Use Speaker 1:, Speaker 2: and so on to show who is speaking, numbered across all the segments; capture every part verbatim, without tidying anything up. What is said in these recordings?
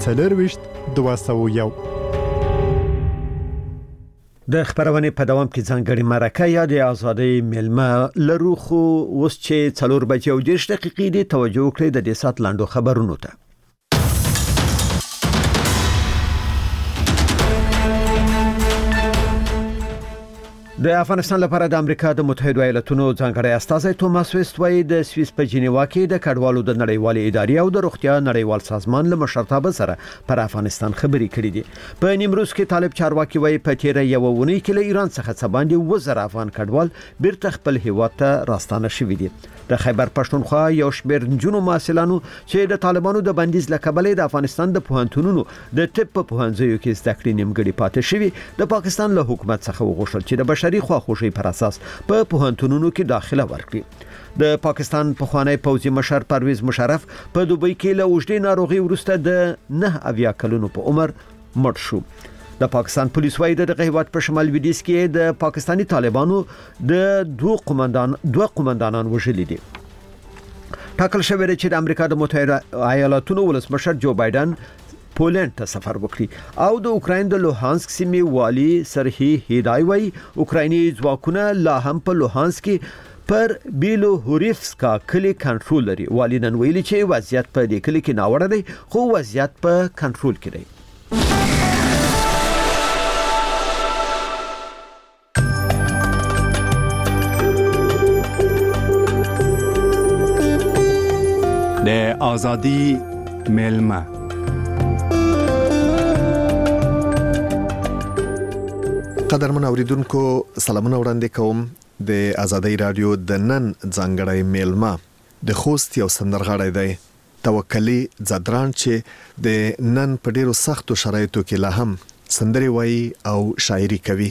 Speaker 1: څلرویشت دوه سوه یو.
Speaker 2: د خبرونه په دوام کې ځانګړي مرکه یا د ازادۍ ملمه لرو، خو اوس چې څلور بجې او دېرش دقیقې دي توجه وکړئ د دې سات لاندو خبرونو ته. د افغانستان لپاره د امریکا د متحده ایالاتونو ځانګړی استازی توماس ویست وايي د سویس په جنیوا کې د کډوالو د نړیوالې ادارې او د روغتیا نړیوال سازمان له مشرتابه سره پر افغانستان خبرې کړې دي. په نیمروز کې طالب چارواکي وايي په تیره یو ونی کې له ایران څخه څه باندې وزر افغان کډوال بیرته خپل هیواد ته راستانه شوي دي. د خیبر پښتونخوا یو شمېر نجونو محصلانو چې د طالبانو د بندیز له کبله د افغانستان د پوهنتونونو د طب په پوهنځیو کې زده کړې نیمګړې پاتې شوي، د پاکستان له حکومت څخه وغوښتل چې د بشري خواخوږۍ پر اساس په پوهنتونونو کې داخله ورکړي. د پاکستان پخوانی پوځي مشر پرویز مشرف په دوبۍ کې له اوږدې ناروغي وروسته د نه اویا کلونو په عمر مړ شو. د پاکستان پولیس وايي د هیواد په شمال لویدیځ کې د پاکستانی طالبانو د دوه قومندان دوه قومندانان وژلي دي. ټاکل شوی دی چې د امریکا د متحده ایالاتونو ولسمشر جو بایدن پولند ته سفر وکړي او د اوکراین د لوهانسک سیمې والی سرهی هیدای وايي اوکرایني ځواکونه لا هم په لوهانسک کې پر بیلو هوریفسکا کلی کنټرول لري. والی نن ویلي چې وضعیت په دې کلی کې ناوړه دی، خو وضعیت په کنټرول کې دی.
Speaker 3: د ازادي ملمه.
Speaker 4: قدرمن اوریدونکو سلامونه وړاندې کوم. د ازادۍ رادیو د نن ځانګړی ملمه د خوست یو سندرغاړی دی توکلی زدران چې د نن په ډیرو سختو شرایطو کې لا هم سندري وایي او شاعري کوي.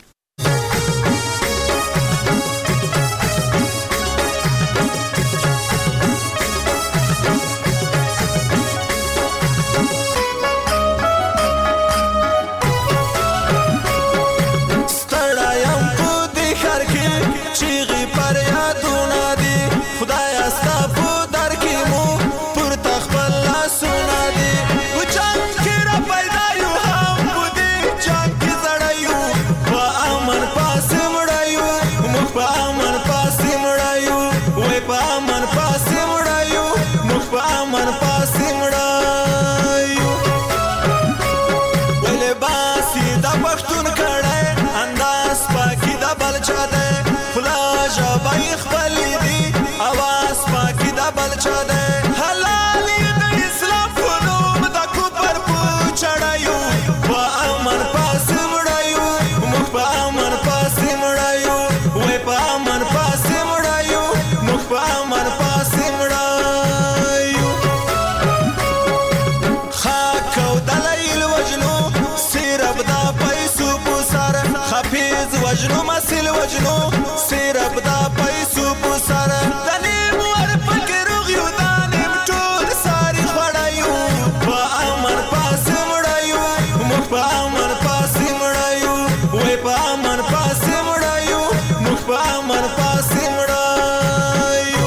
Speaker 5: وجنو مسل وجنو سیرب دا پیسو په سره د نیم ور فکر غيو د نیم ټول ساري خړایو په امن پاس مړایو مخ په امن پاس مړایو وې په امن پاس مړایو مخ په امن پاس مړایو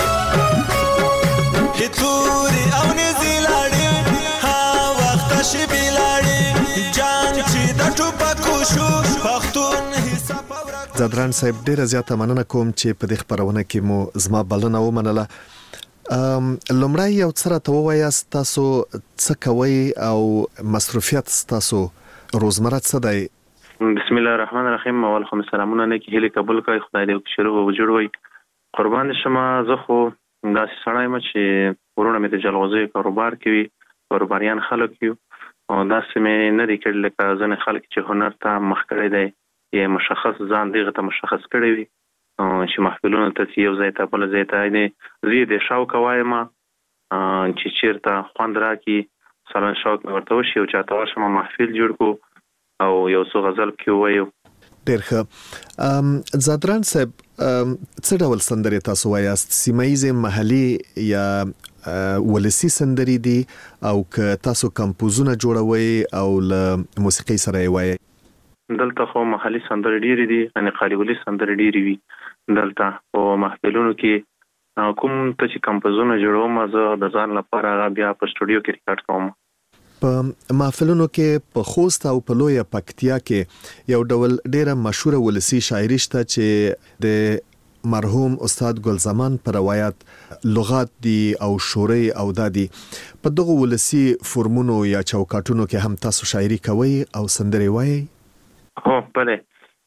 Speaker 5: هتوري او نزیلاړي ها وخت شي بلاړي جان چې د ټوپکو شو پختون
Speaker 4: زدران صاحب ډیره زیاته مننه کوم چې په دې خبرونه کې مو زما بلنه ومنله. لومړی یو څه راته ووایاست تاسو څه کوئ او مصروفیت تاسو روزمره څه دی؟
Speaker 6: بسم الله الرحمن الرحیم. اول خو سلامونه نه کې هلي قبول کوي، خدای دې شروع وجوړوي. قربان شمه زه خو داسې سړی یم چې ورونه مې د جلغوزي کاروبار کوي، کاروباریان خلک یو او داسې مې نه دی کړی لکه ځینې خلک چې هنر ته مخ کړی دی یې مشخص ځان دغه ته مشخص کړی وي چې محفلونو ته یو ځای ته بل ځای ته نه زی د شوق وایم چې چیرته خوند راکې سلام شوق ورته وشي او چاته ورشم محفل جوړ کو او یو څو غزل کې وایو.
Speaker 4: ډېر ښه. زدران صاحب څه ډول سندرې تاسو وایاست؟ سیمایي محلي یا ولسی سندرې دي او که تاسو کمپوزونه جوړوي او له موسیقي سره یې وایي؟
Speaker 6: دلته خو محلي سندرې ډېرې دي، یعنی قالیولي سندرې ډېرې وي دلته په محفلونو کې. کوم ته چې کمپوزونه جوړوم زه د ځان لپاره هغه بیا په سټوډیو کې ریکارډ کوم.
Speaker 4: په محفلونو کې په خوست او په لویه پکتیا کې یو ډول ډیره مشهور ولسی شاعری شته چې د مرحوم استاد ګلزمان پر روایت لغات دي او شوري او دادي په دغه ولسی فرمونو یا چوکاټونو کې هم تاسو شاعری کوي او سندري وایي؟
Speaker 6: هو بله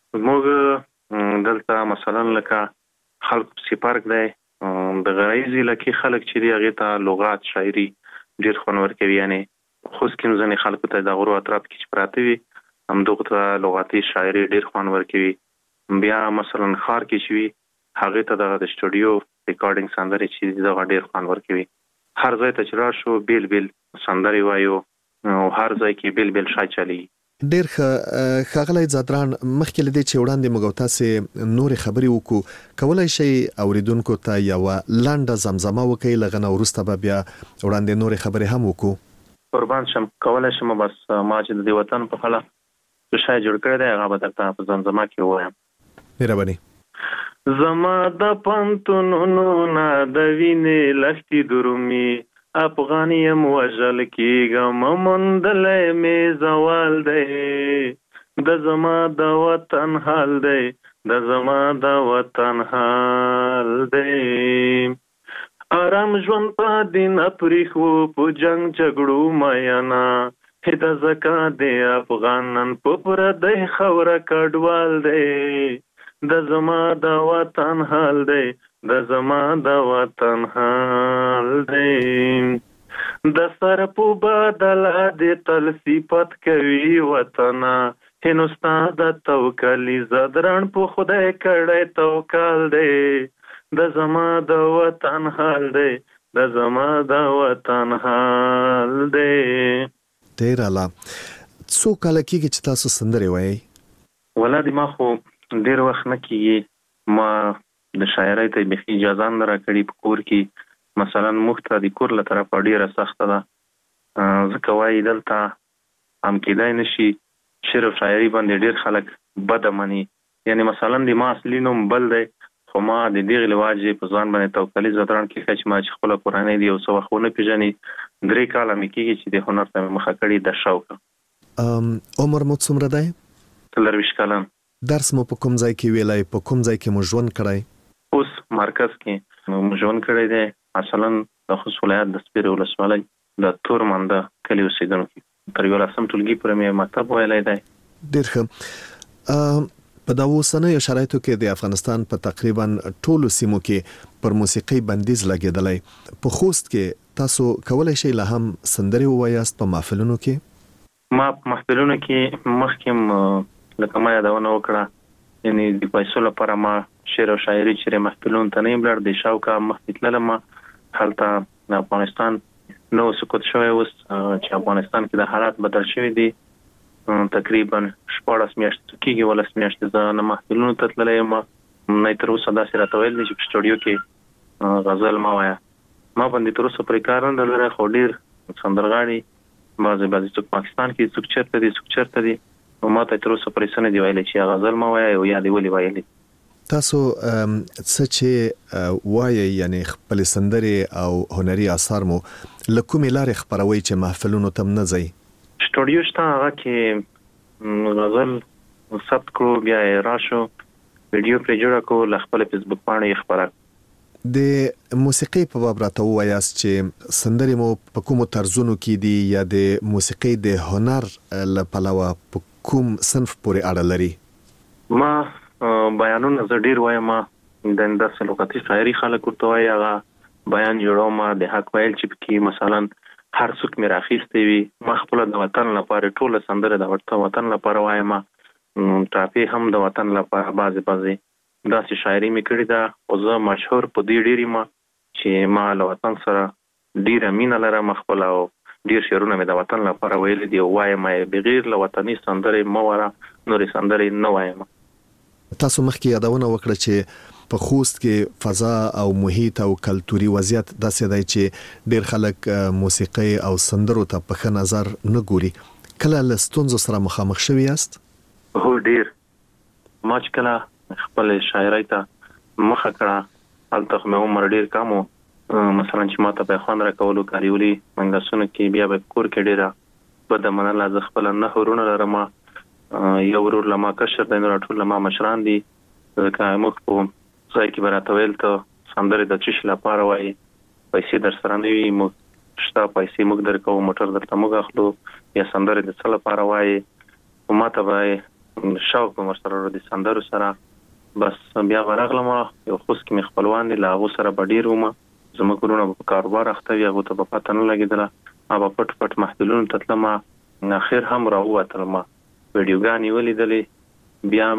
Speaker 6: موږ دلته مثلا لکه خلق سپارک دی د غریزي لکه خلک چې دی هغه ته لغات شاعری ډیر خونور کوي، یعنی خو سکم ځنې خلکو ته د غرو اطراف کې چې پراته وي هم دغه ته لغاتي شاعری ډیر خونور کوي. بیا مثلا خار کې شوي هغه ته د سټوډیو ریکارډینګ سندري چې دغه ډیر خونور کوي. هر ځای ته چې راشو بیل بیل سندري وایو او هر ځای کې بیل بیل شای چلی.
Speaker 4: ډیر ښاغلی زادران، مخکې لدې چې وړاندې موږ تاسو نور خبري وکړو، کولای شي اوریدونکو ته یو لنډه زمزمه وکړي، لغنه ورسته به بیا وړاندې نور خبري هم وکړو.
Speaker 6: قربان شم، کولای شم. بس ما چې د وطن په خلا څه شای جوړ کړی دی هغه به درته په زمزمه کې وایم.
Speaker 4: مهرباني.
Speaker 6: زما د پنتونونو نه د وینې لښتې درومي، افغانیم وژل کېږم موندلی مې زوال دی، د زما د وطن حال دی، د زما د وطن حال دی. آرام ژوند په دین پریښو په جنگ جګړو میانا، هدا زکا دی افغانن په پردی خوره کډوال دی، د زما د وطن حال دی، د زما د وطن حال دی. د سر په بدل د تل صفت کوي وطن، هندوستان د توکلی زدران په خدای کړه توکل دی، د زما د وطن حال دی، د زما د وطن حال دی.
Speaker 4: ډیر اعلی. څو کال کېږي چې تاسو سندري وایي؟
Speaker 6: ولادي ما خو ډیر وخت نه کېږي، ما د شاعرۍ ته به اجازه نه راکړي په کور کې. مثلا مخته د کور له طرفه ډیره سخته ده، ځکه وایي دلته هم کېدای نشي شعر او شاعري باندې ډیر خلک بده مني. یعنی مثلا د ما اصلي نوم بل دی، خو ما د دغې لواجې په ځان باندې توکلي زدران کې چې ما چې خپله کورنۍ دی یو څه وخت ونه پېژني. درې کاله مې کېږي چې د هنر ته مې مخه کړې د شوق.
Speaker 4: عمر مو څومره دی؟
Speaker 6: څلرویشت کلن.
Speaker 4: درس مو په کوم ځای کې ویلی؟ په کوم ځای کې مو ژوند کړی؟
Speaker 6: اوس مرکز کې مو ژوند کړی دی، مثلا د خوست ولایت د سپیرې ولسوالۍ د تورمنده کلي اوسېدونکي تر یولسم ټولګي پورې مې مکتب ویلی دی.
Speaker 4: ډېر ښه. په دا اوسنیو شرایطو کې د افغانستان په تقریبا ټولو سیمو کې پر موسیقۍ بندیز لګېدلی. په خوست کې تاسو کولای شئ لا هم سندرې ووایاست په محفلونو کې؟
Speaker 6: ما په محفلونو کې مخکې لکه ما یادونه وکړه، یعنی د پیسو لپاره ما شعر او شاعري چې محفلونو ته نه یم لاړ، د شوقه مخکې تللم. هلته د افغانستان نو سقوط شوی اوس چې افغانستان کې د حالات بدل شوي دي. تقریبا شپاړس میاشتې کېږي، ولس میاشتې زه نه محفلونو ته تللی یم، نه تر اوسه داسې راته ویل دي چې په سټوډیو کې غزل مه وایه. ما باندې تر اوسه پرې کار نه لري، خو ډېر سندرغاړي بعضې بعضې څوک پاکستان کې څوک چېرته دي څوک چېرته دي، نو ما ته تر اوسه پرې څه نه دي ویلي چې غزل مه وایه او یا دې ولې ویلي.
Speaker 4: تاسو څه چې وایي یعنی خپلې سندرې او هنري اثار مو له کومې لارې خپروئ چې محفلونو ته نه ځئ؟
Speaker 6: سټوډیو شته، هغه کې غزل ثبت کړو، بیا یې راشو ویډیو پرې جوړه کړو، له خپل فیسبوک پاڼې یې خپره.
Speaker 4: د موسیقۍ په باب راته ووایاست چې سندرې مو په کومو طرزونو کې دي یا د موسیقۍ د هنر له پلوه په کوم صنف پورې اړه لري؟
Speaker 6: ما بیانونه زه ډېر وایم، د داسې لغتي شاعري خلک ورته وایي، هغه بیان جوړوم د حق ویل چې پکې مثلا هر څوک مې راخیستی وي. ما خپله د وطن لپاره ټوله سندره د وطن لپاره وایم، ټاپې هم د وطن لپاره بعضې بعضې داسې شاعري مې کړې ده. خو زه مشهور په دې ډېر یم چې ما له وطن سره ډېره مینه لرم خپله، او ډېر شعرونه مې د وطن لپاره ویلي دي او وایم یې، بغیر له وطني سندرې مه وره، نورې سندرې نه وایم.
Speaker 4: تاسو مخکې یادونه وکړه چې په خوست کې فضا او محیط او کلتوري وضعیت داسې دی چې ډېر خلک موسیقۍ او سندرو ته په ښه نظر نه ګوري. کله له ستونزو سره مخامخ شوي یاست؟
Speaker 6: هو ډېر. ما چې کله خپلې شاعرۍ ته مخه کړه هلته خو مې عمر ډېر کم و، مثلا چې ما ته به خوند راکولو کاریولي منګسونو کې، بیا به کور کې ډېره بد منله. زه خپل نه ورونه لرم، یو ورور لما کشر دی، نور ټول لما مشران دي. ځکه موږ په ځای کې براته ویل ته سندرې د چش لپاره وایي، پیسې در سره نه وي، موږ شته پیسې موږ درکو، موټر درته موږ اخلو، یا سندرې د څه لپاره وایي. ما ته به شوق به ورسره د سندرو سره. بس بیا ورغلم، یو خوست کې مې خپلوان دي، له هغو سره به ډېر وم. زموږ ورونه په کاروبار اخته وي، هغو ته به پته نه لګېدله. ما به پټ پټ محفلونو ته تلم، اخر هم راووتلم، ویډیوګانې ولیدلې. بیا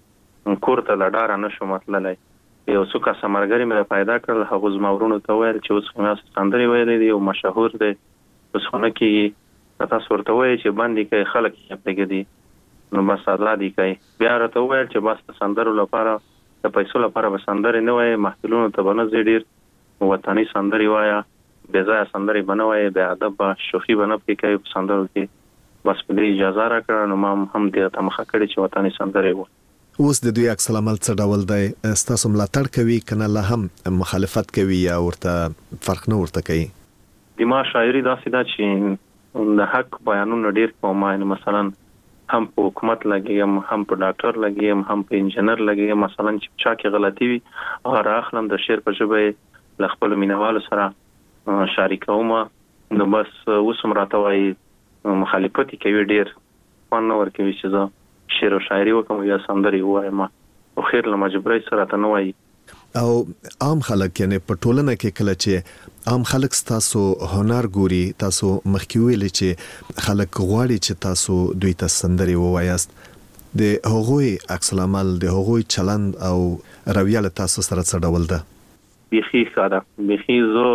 Speaker 6: به کور ته له ډاره نه شوم تللی. یو څو کسه ملګري مې پیدا کړل، هغو زما ورونو ته ویل چې اوس خو مې سندرې ویلې دي او مشهور دی، اوس خو نه کېږي، تاسو ورته وایئ چې بند یې کوي، خلک یې پرېږدي، نو بس ازاد یې کوي. بیا راته وویل چې بس د سندرو لپاره، د پیسو لپاره به سندرې نه وایې، محفلونو ته به نه ځې، ډېر وطني سندرې وایه، بې ځایه سندرې به نه وایې، بې ادبه شوخي به نه پرې کوي په سندرو کې. بس په دې اجازه راکړه، نو ما هم دې ته مخه کړې چې وطني سندرې وایي.
Speaker 4: اوس د دوی عکس العمل څه ډول دی؟ ستاسو ملاتړ کوي کنه لا هم مخالفت کوي یا ورته فرق نه ورته کوي؟
Speaker 6: د ما شاعري داسې ده چې د حق بیانونه ډېر کوم. مثلا هم په حکومت لګیم، هم په ډاکټر لګیم، هم په انجینر لګیم. مثلا چې چا کې غلطي وي هغه راخلم، د شعر په ژبه له خپلو مینوالو سره شریکوم. نو بس اوس هم راته وایي مخالفت کوي، ډېر خوند نه ورکوي چې زه شعر او شاعري وکم یا سندرې ووایم، او خیر له مجبورۍ سره ته نه وایي.
Speaker 4: او عام خلک یعنی په ټولنه کې کله چې عام خلک تاسو هنر ګوري، تاسو مخکې ویلي چې خلک غواړي چې تاسو دوی ته سندرې ووایاست، د هغوی عکس العمل، د هغوی چلند او رویه له تاسو سره څه ډول ده؟
Speaker 6: بیخي ښه ده، بیخي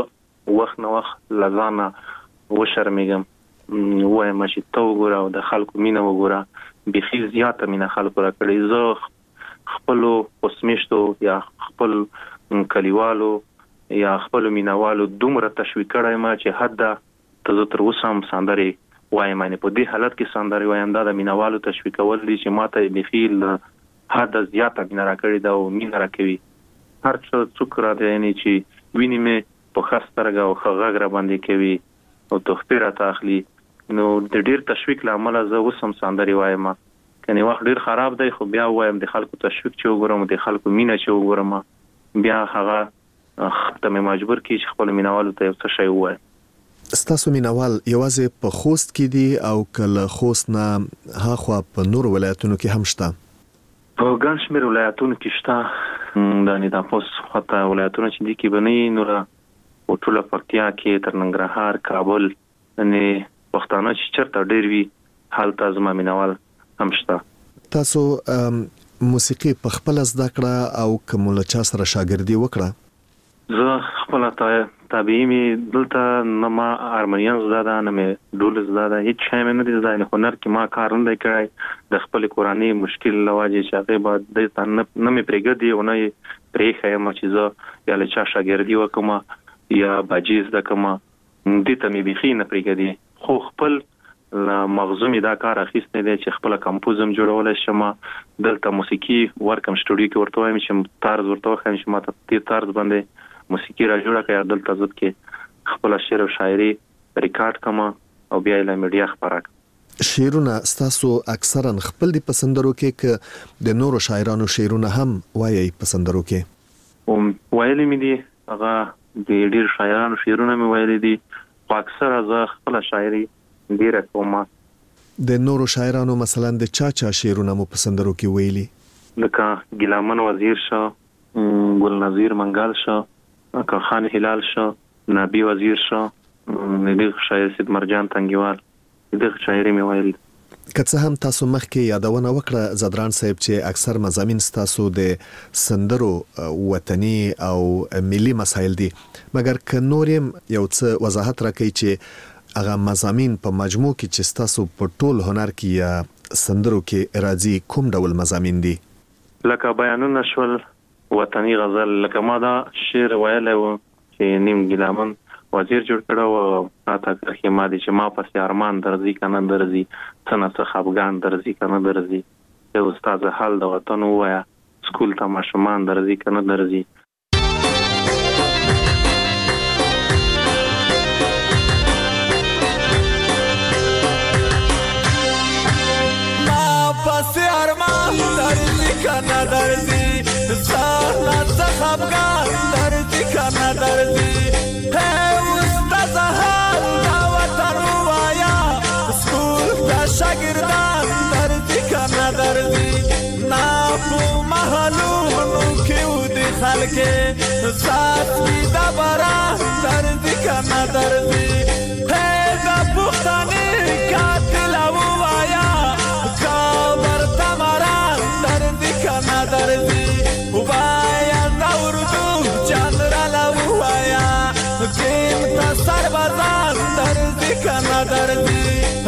Speaker 6: زه وخت نه وخت له ځانه وشرمېږم، ووایم چې ته وګوره او د خلکو مینه وګوره. بیخي زیاته مینه خلکو را کړې. زه خپلو پسمیشتو یا خپل کلیوالو یا خپلو مینوالو دومره تشویق کړی ما چې حد ده ته زه تر اوسه هم سندرې وایم. یعنې په دې حالت کې سندرې وایم، دا د مینوالو تشویقول دي چې ما ته بیخي له حده زیاته مینه را کړې ده او مینه را کوي. هر څه څوک را دی یعنې چې ویني مې په ښه سترګه او ښه غږ را باندې کوي او تحفې راته اخلي. نو د ډېر تشویق له امله زه اوس هم سندرې وایم. کنې وخت ډېر خراب دی، خو بیا وایم د خلکو تشویق چې وګورم، د خلکو مینه چې وګورم، بیا هغه ته مې مجبور کړي چې خپلو مینوالو ته یو څه شی ووایم.
Speaker 4: ستاسو مینوال یوازې په خوست کې دي او که له خوست نه هاخوا په نورو ولایتونو کې هم شته؟
Speaker 6: په ګڼ شمېر ولایتونو کې شته، د نیداپوس خواته ولایتونه چې دي کې به نه وي، نوره په ټوله پکتیا کې تر ننګرهار، کابل، یعنې پښتانه چې چېرته ډېر وي هلته زما مینوال هم شته.
Speaker 4: تاسو موسیقي په خپله زده کړه او که مو له چا سره شاګردي وکړه؟
Speaker 6: زه خپله طبیعي مې دلته نه ما هارمونیم زده ده، نه مې ډول زده ده، هېڅ شی مې نه دی زده. یعنې هنر کې ما کار نه دی کړی، د خپلې کورنۍ مشکل له وجې چې هغې به دې ته نه مې پرېږدي او نه یې پرېښیم چې زه یا له چا شاګردي وکړم یا باجي زده کړم، دې ته مې بیخي نه پرېږدي. خو خپل مغزو مې دا کار اخیستی دی چې خپله کمپوزم جوړولی شم، دلته موسیقي ورکم، سټوډیو کې ورته وایم چې طرز ورته وښیم چې ما ته دې طرز باندې موسیقي را جوړه کړه، دلته زه کې خپله شعر او شاعري ریکارډ کړم او بیا یې له میډیا خپره کړم.
Speaker 4: شعرونه ستاسو اکثرا خپل دي په سندرو کې که د نورو شاعرانو شعرونه هم وایي په سندرو کې؟
Speaker 6: ویلي مې دي، هغه د ډېر شاعرانو شعرونه مې ویلي دي، خو اکثره زه خپله شاعري ډېره کوم.
Speaker 4: د نورو شاعرانو مثلا د چا چا شعرونه مو په سندرو کې ویلي؟
Speaker 6: لکه ګیلامن وزیر شو، ګل نظیر منګل شو، اکر خان هلال شو، نبی وزیر شو، دغه شاعر سید مرجان تنګیوال، دغه شاعري مې ویلي.
Speaker 4: که څه هم تاسو مخکې یادونه وکړه زدران صاحب چې اکثر مضامین ستاسو د سندرو وطني او ملي مسایل دي، مګر که نور یو څه وضاحت راکړئ چې هغه مضامین په مجموع کې چې ستاسو په ټول هنر کې یا سندرو کې راځي کوم ډول مضامین دي؟
Speaker 6: لکه بیانونه شول، وطني غزل، لکه ما دا شعر ویلی و چې نیم ګیلامن وزیر جوړ کړو او راته کرښې ما دي چې ما پسې ارمان درځي که نه درځي، څه نه څه خفګان درځي که نه درځي، یو استاد حال د وطن ووایه، سکول ته ماشومان درځي که نه درځي.
Speaker 5: کنه درځي زه څه خفګان درځي کنه درځي هی اوس د زهر دا وطن ووایا سکول د شاګردان درځي کنه درځي نا په محلونو کې ودې خلکې ساتوي د باران درځي کنه درځي هی د پښتنې قاتل ووایا کابر تمران درځي کنه درځي ووایا د اردو جنرال ووایا کیم تا سربازان درځي کنه درځي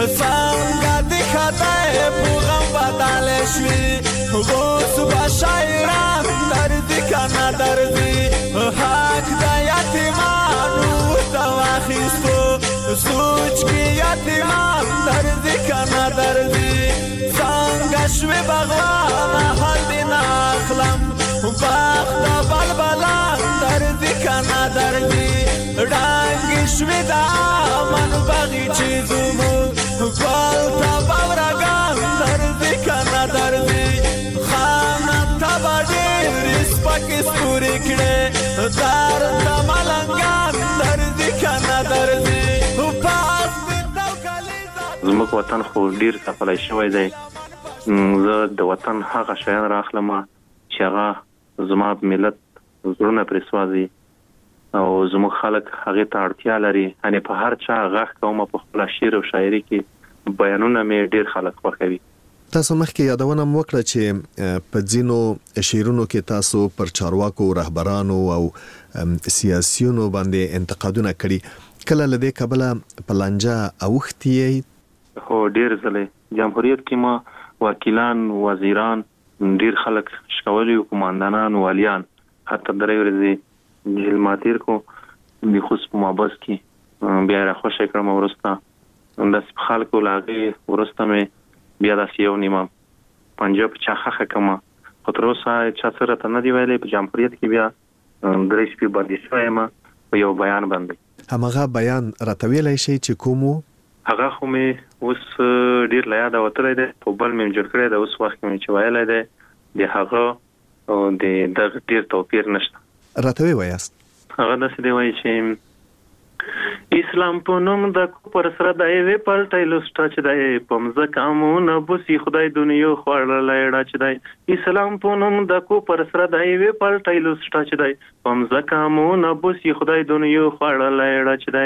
Speaker 5: څنګه د خدای په غم بدل شوي اوس به شاعران درځي کنه درځي حق د یتیمانو ورته واخیستو سوچ کې یتیمان درځي کنه درځي څنګه شوي بغوان حال دې نه اخلم باغ د بلبلان درځي کنه درځي ډانګې شوي د امن باغچې زموږ ګل ته باورګان درځي کنه درځي خانان ته به ډېرې سپکې ستورې کړې دار ته ملنګان درځي کنه درځي پاس دې توکلې
Speaker 6: زموږ وطن خو ډیر سفلی شوی دی زه د وطن هغه شیان راخلم چې هغه زما ملت زړونه پرې سوځي او زموږ خلک هغې ته اړتیا لري یعنې په هر چا غږ کوم په خپله شعر او شاعري کې بیانونه مې ډیر خلک خوښوي.
Speaker 4: تاسو مخکې یادونه مو وکړه چې په ځینو شعرونو کې تاسو پر چارواکو رهبرانو او سیاسيونو باندې انتقادونه کړي کله له دې کبله په لانجه اوښتي
Speaker 6: هو ډیر ځلې جمهوریت کې ما وکیلان وزیران ډیر خلک شکولي قوماندانان والیان حتی درې ورځې جیل ماتیر کو د خصوص په مابس کې بیا را خوشی کړم ورسته داسې خلکو لاغې ورسته مې بیا داسې یو نیمه پنجه په چا خخه کړم خو تر اوسه چا څه راته نه دي ویلي په جمهوریت کې بیا درې شپې بندي شوی یم په یو بیان باندې.
Speaker 4: هماغه بیان راته ویلی شئ چې کوم و؟
Speaker 6: هغه خو مې اوس ډېر له یاده وتلی دی په بل مې جوړ کړی دی اوس وخت کې مې چې ویلی دی د هغه د دغه ډېر توپیر نشته.
Speaker 4: راته وایاست
Speaker 6: هغه داسې دی وایي چې اسلام په نوم د کوپر سره د یوې پلټۍ لوسټه چې دی په مځکه مونه بوسي خدای دنیا خوړلی ړه چې دی اسلام په نوم د کوپر سره د یوې پلټۍ لوسټه چې دی په مځکه مونه بوسي خدای دنیا خوړلی ړه چې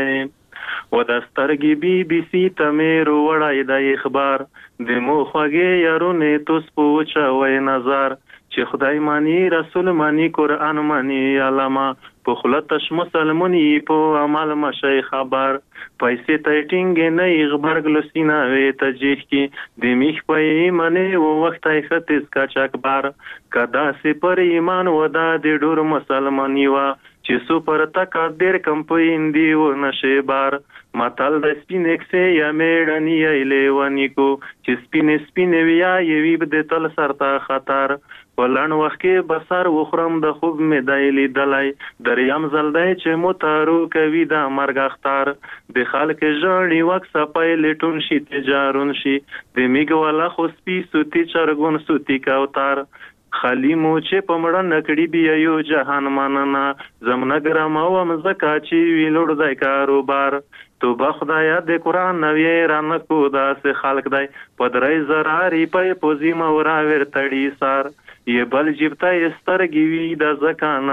Speaker 6: دی و د سترګې بي بي سي ته مې روړی دی اخبار د مو خوږې یارونې توس په وچوی نظر چې خدای مانی رسول مانی قرآن مانی علامه په خلتش مسلمانی په عمل مشای خبر پیسې ته ټینګ نه غبرګ لسینا وې تجیح کی د میخ په ایمانه و وخت ایختس کا چکبار کدا سي پر ایمان ودا د ډور مسلمانی وا چې سو پر تقدیر کم په اندی و نشه بار ماتل د سپینکسه یا میړنی ایله ونی کو چې سپین سپین ویا یوی بده تل سرتا خطر ولن وخت کې بسر وخرم د خوب مې دایلی دلای دریم زلدای چې موتارو کوي د مرګ اختار د خلک ژړی وک سپای لټون شي تجارون شي د میګ والا خو سپی سوتی چرګون سوتی کوتار خالی مو چې پمړه نکړی بیا یو جهان ماننا زمنا ګرام او مزکا چې ویلوړ دای کاروبار تو با خدایا د قران نوی رانه کو داس خلق دای پدرای زراری په پوزی مورا ور تړی سار ی بل جبتا استرګی وی د زکان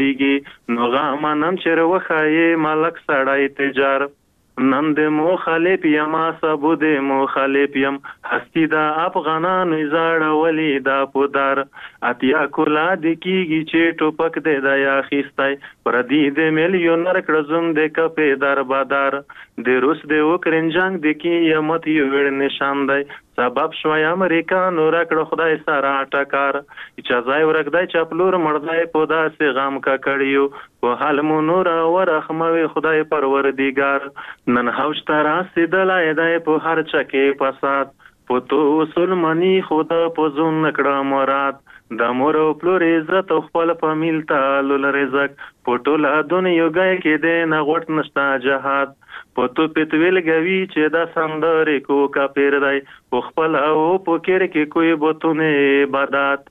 Speaker 6: مړیږي نو غامنم چر وخای ملک سړای تجار نن د مخالف یم سبو د مخالف یم هستی دا افغانانو زړه ولی دا پودار اتیا کولا د کیږي چې ټوپک د دیا خستای پر دې د میلیونر کړزم د کپې در بادار د روس د وکرین جنگ د کی یمت یو ور نشان دی سبب شوی امریکانو راکړه خدای سره ټکار چې ځای ورکدای چپلور مړدای په داسې غم کا کړیو په حال مو نور ورخموي خدای پروردگار نن هوش تر اسیدلای دای په هر چکه فساد په تو سلمانی خدا په زون نکړه مراد د مور او پلور عزت خپل فامیل تعال رزق پټول دنیا یوګای کې د نغوت نشتا جهاد پتو پتویل غوي چې دا سندرې کو کا پیر دی خپل او پوکر کې کوئی بوتونه عبادت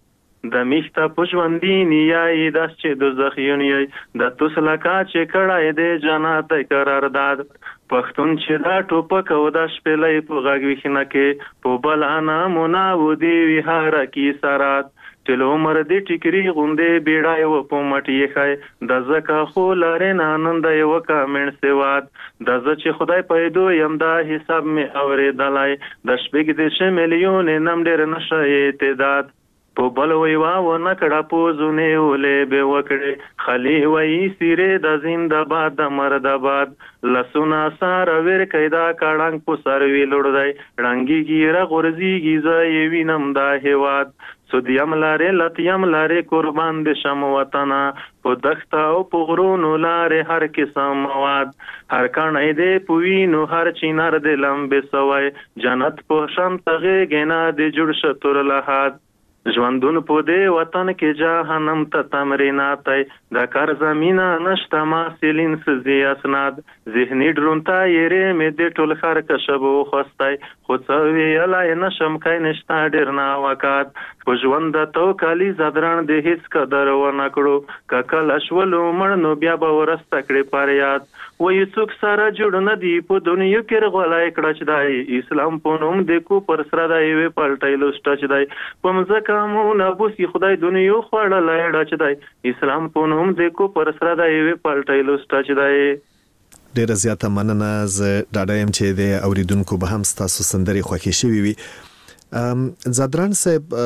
Speaker 6: د میخته پښوندین یای د چې دوزخ یونی د توسلکا چې کړای دې جنت قرارداد پښتون چې دا ټوپک او د شپلې په غږ وښنه کې په بل انا مناو دی وهار کی سرات چل عمر دې ټیکری غوندې بیړای و په مټی خای د زکه خو لارې نانند یو کامن سیواد د ز چې خدای پیدو یم دا حساب می اورې دلای د شپږ د میلیون نم ډیر نشه اعتداد په بل وی وا و نکړه پوزونه ولې به وکړي خلی وی سیره د زنده‌باد د مردباد لسونا سار ور کیدا کړنګ په سر وی لړدای رنگي ګیره غورځيږي زې وینم دا هواد سودیم لاره لتیم لاره قربان د شم وطن په دښت او په غرونو لاره هر قسم مواد هر کانه دې پوینو هر چینار د لمبه سوای جنت په شم تغه گنا د جوړ شتور لحد ژوندون په دې وطن کې جهنم ته تمریناتای د کار زمینا نشته ما سیلین سزي اسناد ذهني ډرونتا یې مې د ټول خر کشبو خوستای خو څو ویلای نشم کای نشتا ډیر نا وکات په ژوند ته کالي زدران د هیڅ قدر و نکړو ککل اشولو مړنو بیا به ورسته کړې پریاد وې څوک سره جوړ نه دی په دنیا کې غولای کړه چې دای اسلام په نوم د کو پر سره دی وی پلټایلو سټچ دی په مزه کومه بوسي خدای دنیا خوړل اړه چې دی اسلام په نوم د کو پر سره دی وی پلټایلو سټچ دی
Speaker 4: ډیر زیاته مننه ز ډاډایم چې د اوریدونکو به هم تاسو سندري خوښی شوي وي ام زدران صاحب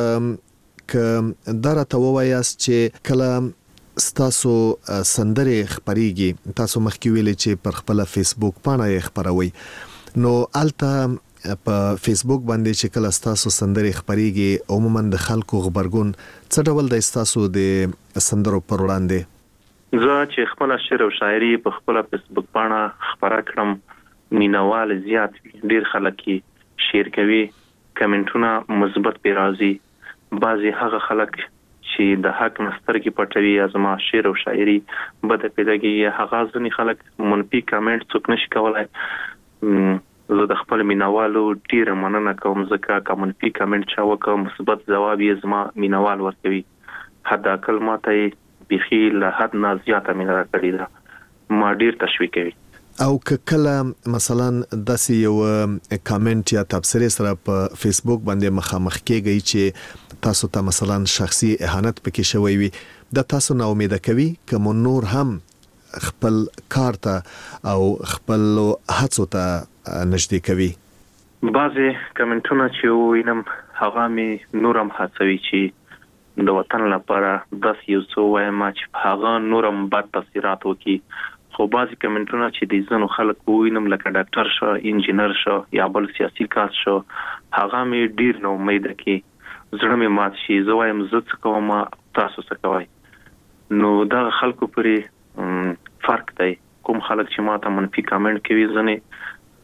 Speaker 4: ک دره ته وایاست چې کله ستاسو سندري خبريږي تاسو مخکې ویلې چې پر خپل فیسبوک باندې خبروي نو الته په فیسبوک باندې چې کله ستاسو سندري خبريږي عموما د خلکو خبرګون څه ډول د ستاسو د سندرو پر وړاندې
Speaker 6: زه چې خپل شعر او شاعري په خپل فیسبوک باندې خبره کړم مینوال زیات ډیر خلک شیر کوي کمنټونه مثبت پیرازي بعضي هغه خلک چې د حق مسترګي پټوي ازما شعر او شاعري بد پیداږي هغه ځنی خلک منفي کمنټ څوک نشي کولای زه د خپل مینوالو ډیر مننه کوم ځکه کوم منفي کمنټ چا وکړ مثبت جواب یې زما مینوال ورکوي حدا کلماته بيخي له حد نه زیاته مینه کړی دا ما ډیر تشویق کوي
Speaker 4: او کله مثلا داسې یو کامنټ یا تبصره سره په فیسبوک باندې مخامخ کېږي چې تاسو ته مثلا شخصي اهانت پکې شوی وي د تاسو نه امید کوي کوم نور هم خپل کار ته او خپل هڅو ته نږدې کوي
Speaker 6: بعضي کمنټونه چې وینم هغه می نورم هڅوي چې د وطن لپاره د یو څو وایم چې هغه نورم بد تاثیرات وکي خو بعضی کمنټونه چې د ځینو خلکو وینم لکه ډاکټر شو انجینر شو یا بل سیاسي کس شو هغه مې ډیر نو امید کی زړه مې مات شي زه وایم زه څه کوم تاسو څه کوئ نو دا خلکو پرې فرق دی کوم خلک چې ماته منفي کمنټ کوي ځنه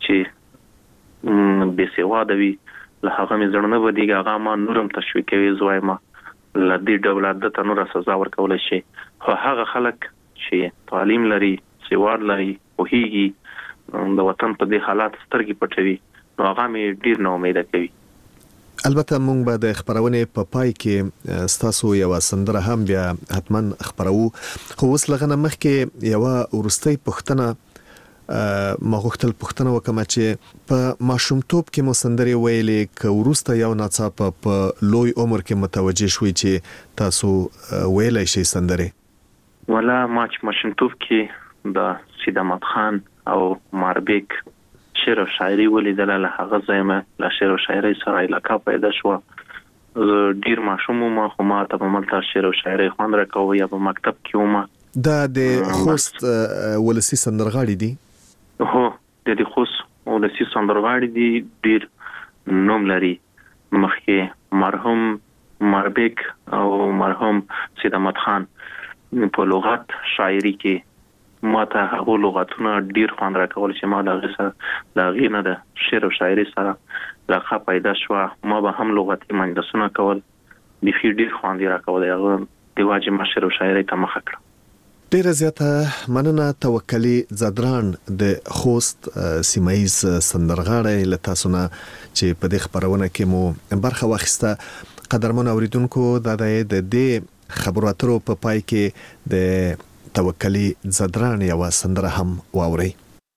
Speaker 6: چې به سواده وي له هغه مې زړه نه ودیږي هغه ما نورم تشویق کوي زه وایم لدی دولت د تنور سزا ورکول شي خو هغه خلک چې تعلیم لري سیوار لري او هیږي د وطن په دې حالات سترګې پټوي نو هغه مې ډیر نو امید کوي
Speaker 4: البته مونږ به د خبرونه په پای کې ستاسو یو سندره هم بیا حتما خبرو خو اوس لغنه مخکې یو ورستۍ پښتنه مغختل پښتنه وکم چې په ماشومتوب کې مو سندري ویلې ک ورسته یو ناڅاپ په لوی عمر کې متوجه شوي چې تاسو ویلې شي سندري
Speaker 6: ولا ماچ ماشومتوب کې د سید احمد خان او ماربیک شعر او شاعري ولیدل له هغه ځایمه له شعر او شاعري سره علاقه پیدا شو ډیر ماشوم ما خو ما ته په ملته شعر او شاعري خوند راکوي یا په مکتب کې ومه
Speaker 4: دا د خوست ولسی سندرغاړي دي
Speaker 6: هو د دې خوست ولسی سندرغاړي دي ډیر نوم لري مخکې مرحوم ماربیک او مرحوم سید احمد خان په لغت شاعري کې ما ته هغه لغتونه ډیر خوند راکول چې ما د غیسه د غینه د شعر او شاعري سره لغه پیدا شو ما به هم لغتي مجلسونه کول د فی ډیر خوند راکول هغه د واجب شعر او شاعري ته مخ کړ
Speaker 4: ډیر زیاته مننه توکلی زدران د خوست سیمایز سندرغاړی لته سونه چې په دې خبرونه کې مو برخه واخیسته قدرمن اوریدونکو د د دې خبرو اترو په پای کې د توکلی زدران یو سندره هم واوري.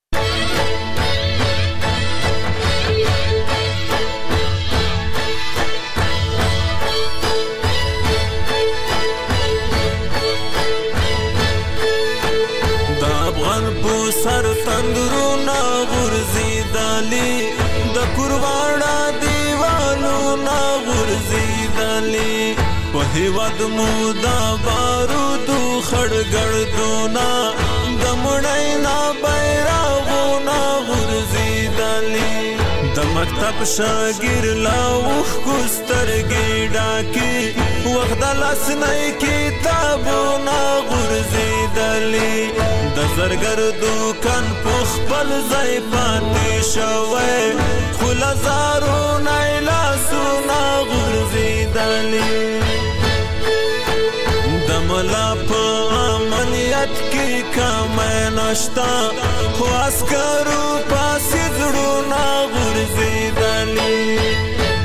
Speaker 5: سر تندرونه غورځېدلې د قربانه دیوالو نه غورځېدلې په هېواد مو د بارودو خړګړدونه د مړی نه بیرغونه غورځېدلې د مکتب شاګیر لا اوښکو سترګې ډاکې وخت د لاسنۍ کتابونه غورځېدلې د زرګر دوکان په خپل ځای پاتې شوی خو له زارو نه یې لاسونه غورځېدلې د ملا په امنیت کې کمی نشته خو عسکرو پسې زړونه غورځېدلې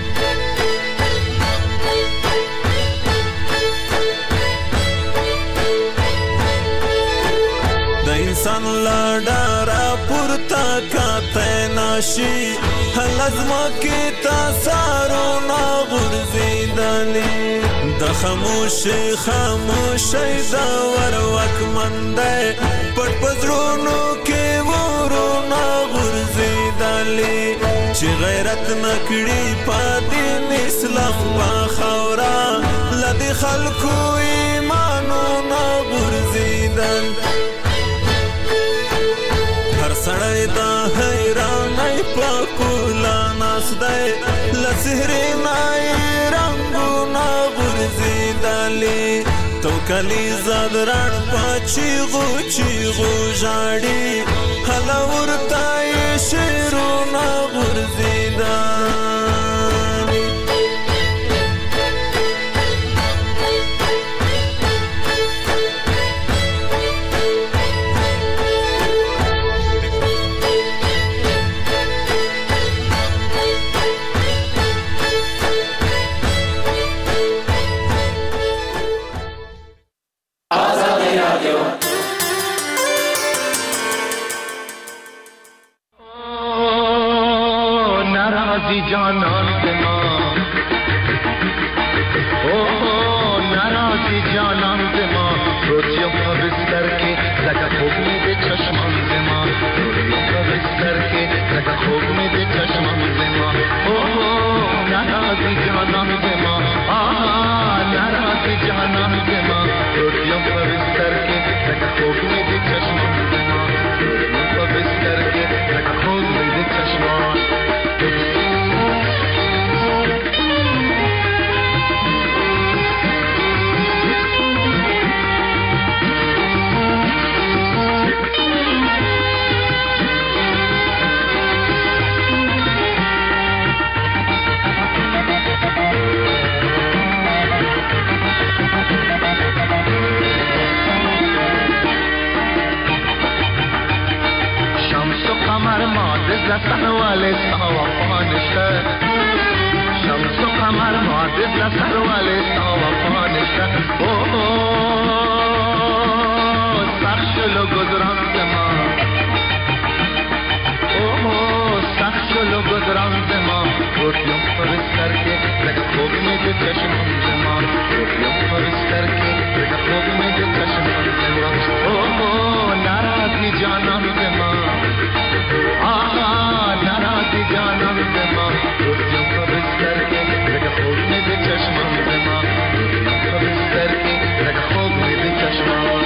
Speaker 5: انسان لاډارا پورته کاته نشي هلزما کې تاسارونه غورځېدلې د خاموشي خاموشي دا ور وکمنده پټ پزړونو کې ورونه غورځېدلې چې غیرت نکړي پاتې اسلام په خاورا لدی خلکو ایمانونه غورځېدل سړی دا حیرانۍ په کولا ناست دی له سحرې نه یې رنګونه غورځېدلې توکلي زدران په چیغو چیغو ژاړي هله ورته یې شعرونه غورځېدل
Speaker 7: جانان دما او ناراضی جانان دما روزیم په بستر کې لکه خوب مې د چشمان دما روزیم په بستر کې لکه خوب مې د چشمان دما او ناراضی جانان دما آ ناراضی جانان دما روزیم په بستر کې لکه خوب مې د چشمان دما روزیم په بستر کې لکه خوب مې د چشمان لسن والے سوافانشتا شمس و قمر معدد لسن والے سوافانشتا او سخشلو گذران زما او سخشلو گذران زما روٹیوں پرستر کے لگا خوب میں جو چشمان زما روٹیوں پرستر کے لگا خوب میں جو چشمان زما او ناراضی جانان زما آہا ناراضی جانان زما روٹیوں پرستر کے لگا خوب میں جو چشمان زما روٹیوں پرستر کے لگا خوب میں جو چشمان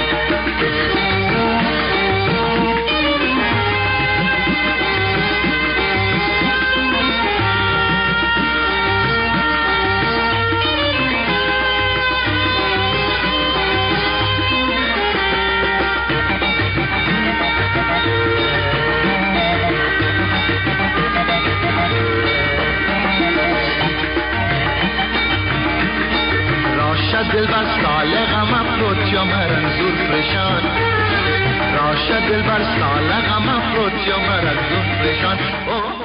Speaker 7: دل بر سال غم افروت یا مرنزور پریشان راشد دل بر سال غم افروت یا مرنزور پریشان